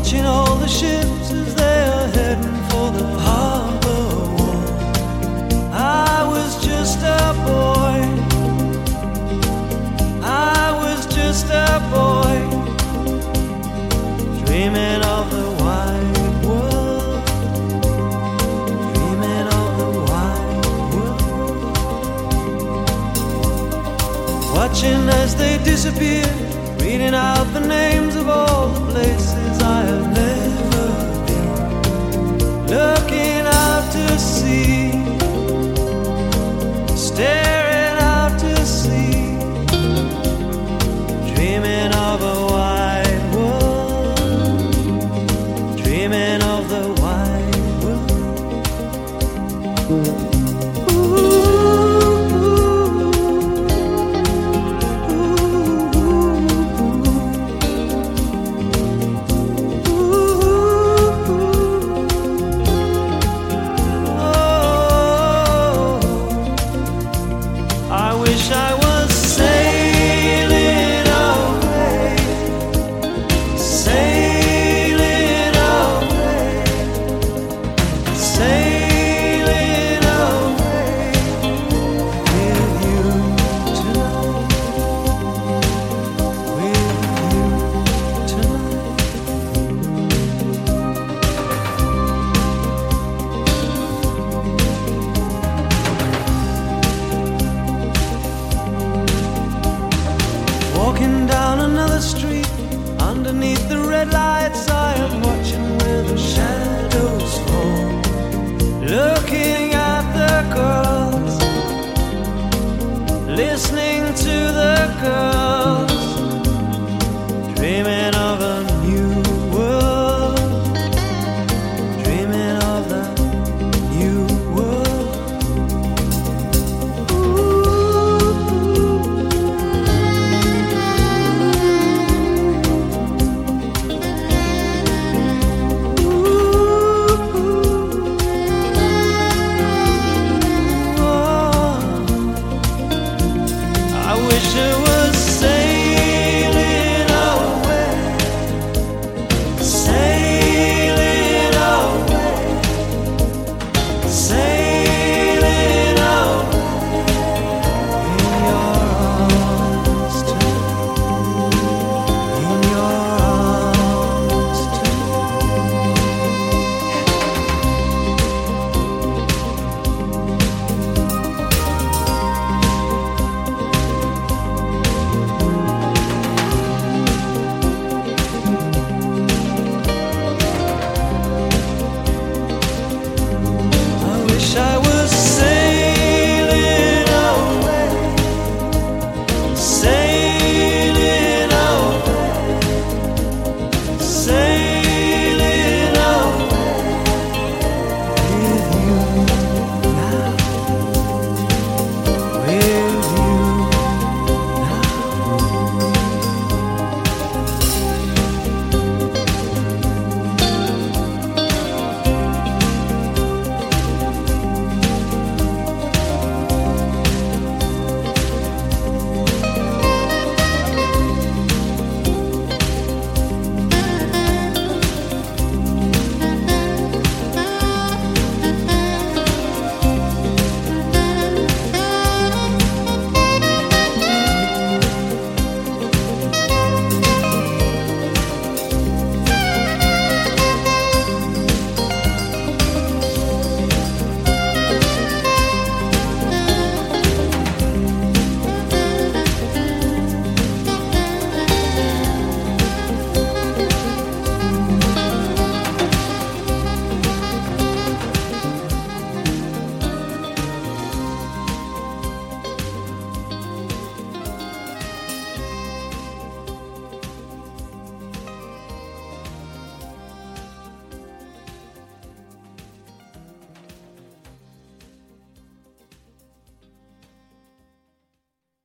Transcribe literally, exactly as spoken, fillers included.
watching all the ships as they are heading for the harbor wall. I was just a boy, I was just a boy, dreaming of the wide world, dreaming of the wide world. Watching as they disappear, reading out the names of all the places I have never been, looking out to sea, staring out to sea, dreaming of a wide world, dreaming of the wide world. Walking down another street, underneath the red lights, I am watching where the shadows fall, looking at the girls, listening to the girls, dreaming of a new world, dreaming of the new world. I wish it was